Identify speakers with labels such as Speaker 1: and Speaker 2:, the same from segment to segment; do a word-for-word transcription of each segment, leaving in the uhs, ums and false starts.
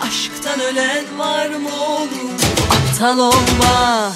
Speaker 1: Aşktan ölen var mı oğlum? Aptal olma.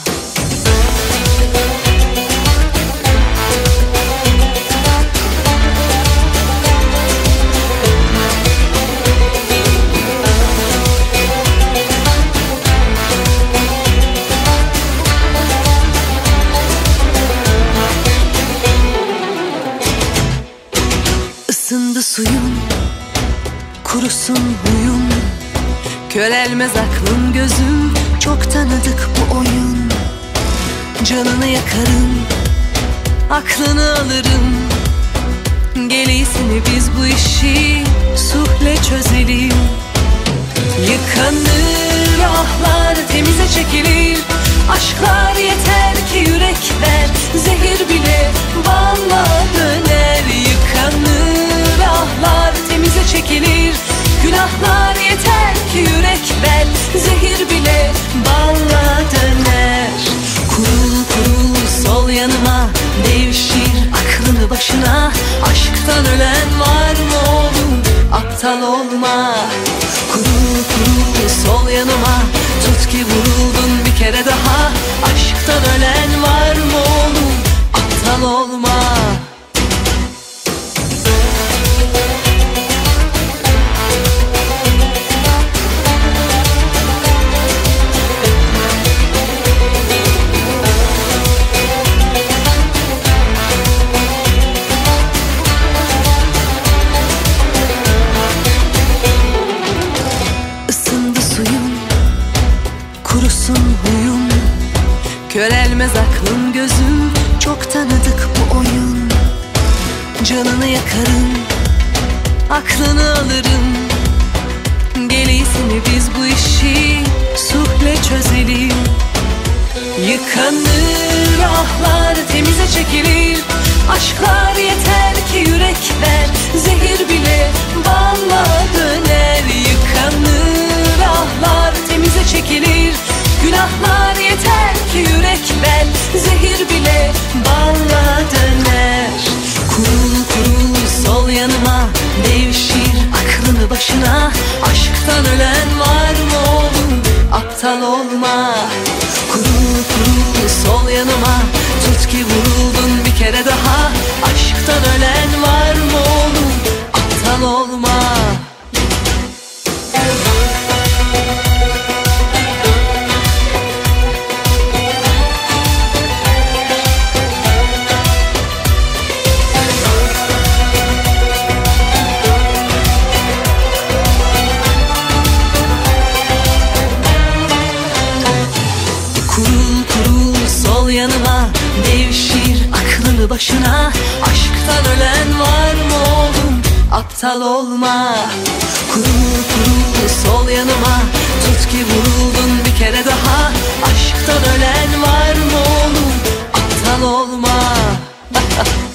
Speaker 1: Isındı suyun, kurusun huyun, körelmez aklım gözüm, çok tanıdık bu oyun. Canını yakarım, aklını alırım, gel iyisini biz bu işi sulhle çözelim. Yıkanır ahlar, temize çekilir, aşklar yeter ki yürekten zehir bile balla döner. Yıkanır ahlar, temize çekilir, günahlar yeter ki yürekten zehir bile balla döner. Kurul kurul sol yanıma, devşir aklını başına, aşktan ölen var mı oğlum? Aptal olma. Kurul kurul sol yanıma, tut ki vuruldun bir kere daha, aşktan ölen var mı oğlum? Aptal olma. Kurusun huyum, körelmez aklım gözüm, çok tanıdık bu oyun. Canını yakarım, aklını alırım, gel iyisini biz bu işi sulhle çözelim. Yıkanır ahlar, temize çekilir, aşklar yeter ki yürekten zehir bile balla döner. Yıkanır ahlar, temize çekilir, günahlar yeter ki yürekten zehir bile balla döner. Kurul kurul sol yanıma, devşir aklını başına, aşktan ölen var mı oğlum? Aptal olma. Kurul kurul sol yanıma, tut ki vuruldun bir kere daha, aşktan ölen var mı oğlum? Aptal olma. Kurul kurul sol yanıma, devşir aklını başına, aşktan ölen var mı oğlum? Aptal olma. Kurul kurul sol yanıma, tut ki vuruldun bir kere daha, aşktan ölen var mı oğlum? Aptal olma.